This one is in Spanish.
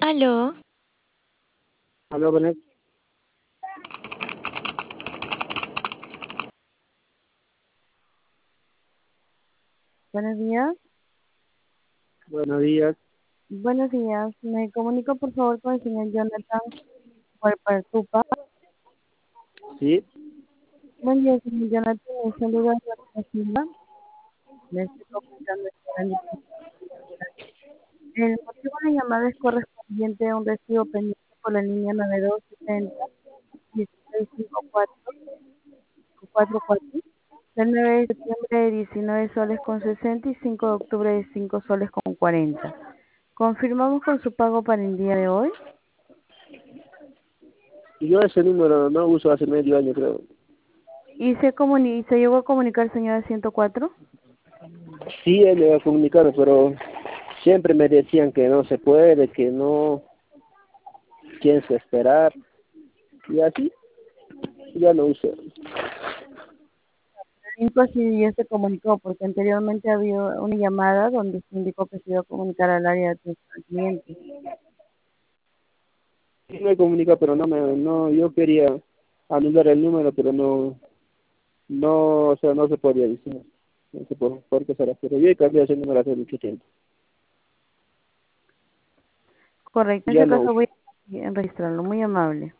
Aló, Aló, Benet. Buenos días. Buenos días. Buenos días. Me comunico por favor con el señor Jonathan Huerpartupa. Sí, Buen día, señor Jonathan. En saludo a la Silva. Le estoy comunicando el motivo de la llamada es correspondiente a un recibo pendiente por la línea 9260 1654 444 del 9 de septiembre de 19 soles con 60 y 5 de octubre de 5 soles con 40. Confirmamos con su pago para el día de hoy. yo ese número no uso hace medio año, creo. ¿Y se llegó a comunicar el señor de 104? Sí, él me va a comunicar, pero siempre me decían que no se puede, que no, tienes que esperar. Y así, ya no uso. Cinco sí ya se comunicó, porque anteriormente había una llamada donde se indicó que se iba a comunicar al área de atención al cliente. Sí me comunica, pero no, yo quería anular el número, pero o sea, no se podía decir. No sé por qué será, pero yo he cambiado ese número hace mucho tiempo. Correcto, en Ya ese no caso uso. voy a registrarlo, muy amable.